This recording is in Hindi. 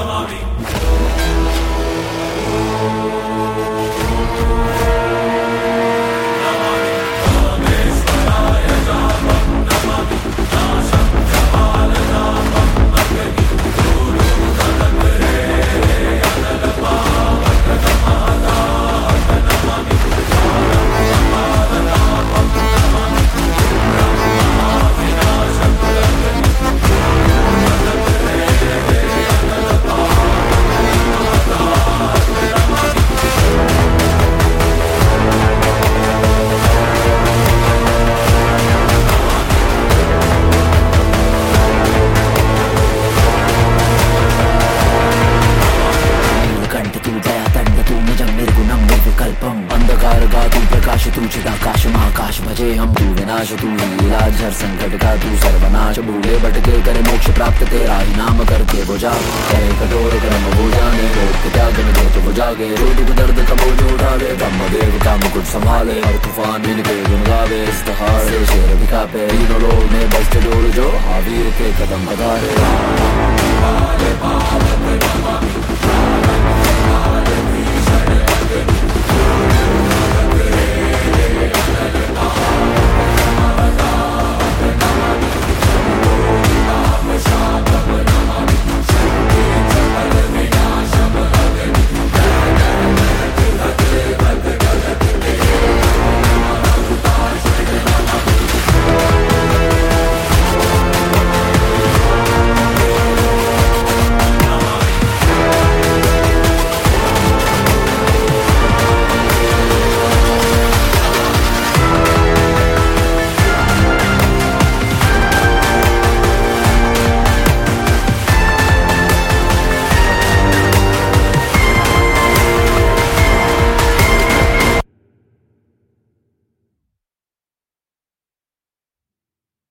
प्रकाश तू चिदाकाश महाकाश भजे हम तू विनाश तू ही इलाज हर संकट का तू सर्वनाश भूले भटके करे मोक्ष प्राप्त तेरा ही नाम करके वो जा करे कठोर कर्म वो जाने रोक त्याग दे तो वो जागे रो दुख दर्द का बोझ उठावे ब्रह्मदेव का मुकुट संभाले हर तूफान इनके गुन गावे इस तहार से शेर भी कापे तीनों लोग में बस्ट डोर जो हावीर के कदम बधारे